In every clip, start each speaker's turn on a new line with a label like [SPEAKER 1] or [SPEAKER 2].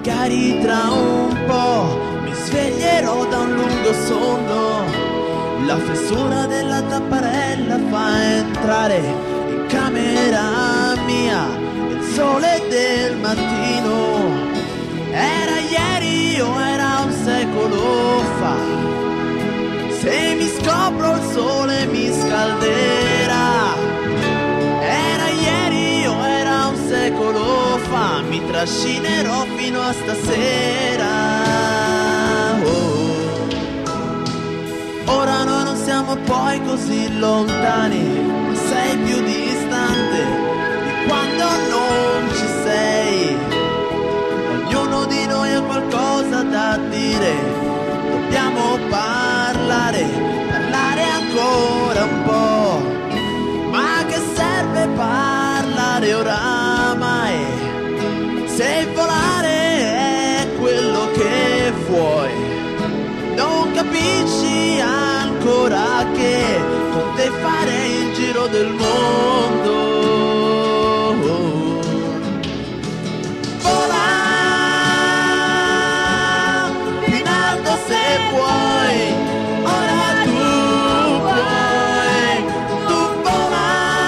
[SPEAKER 1] Magari tra un po' mi sveglierò da un lungo sonno, la fessura della tapparella fa entrare in camera mia il sole del mattino. Era ieri o era un secolo fa, se mi scopro il sole mi scalderà. Era ieri o era un secolo fa, mi trascinerò fino a stasera. Oh. Ora noi non siamo poi così lontani, ma sei più distante di quando non ci sei. Ognuno di noi ha qualcosa da dire, dobbiamo parlare ancora un po'. Ma che serve parlare oramai, se volare è quello che vuoi? Non capisci ancora che con te farei il giro del mondo. Vola più in alto se puoi, ora tu puoi, tu vola,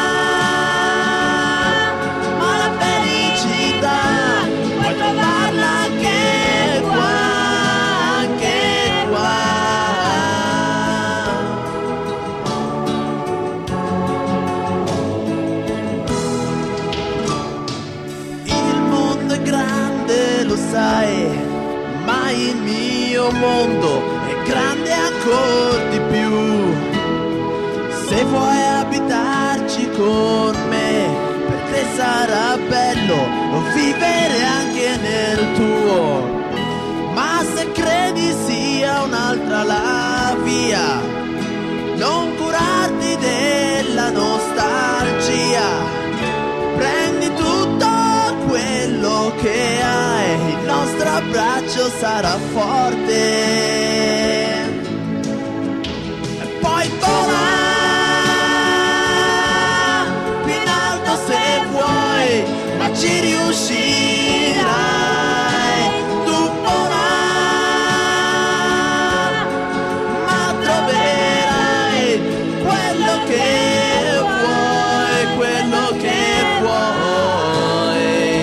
[SPEAKER 1] ma la felicità puoi trovarla anche qua, anche qua. Il mondo è grande, lo sai, ma il mio mondo è grande ancora di più. Se vuoi abitarci con me, per te sarà bello vivere anche nel tuo. Ma se credi sia un'altra la via, non curarti della nostalgia. Prendi tutto quello che hai, il nostro abbraccio sarà forte. E poi vola più in alto se vuoi, ma ci riuscirai. Tu vola, ma troverai quello che vuoi, quello che vuoi.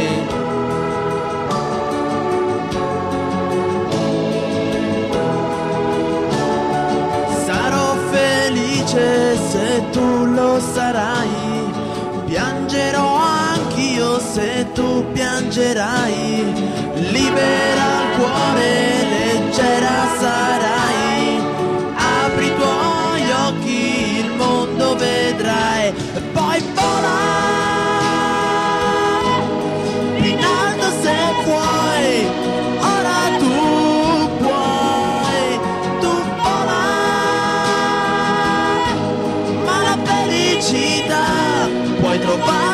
[SPEAKER 1] Sarò felice se tu lo sarai, piangerò anch'io se tu piangerai, libera il cuore, leggera sarai, apri i tuoi occhi, il mondo vedrai. E poi vola più in alto se puoi, ora tu puoi, tu vola, ma la felicità puoi trovare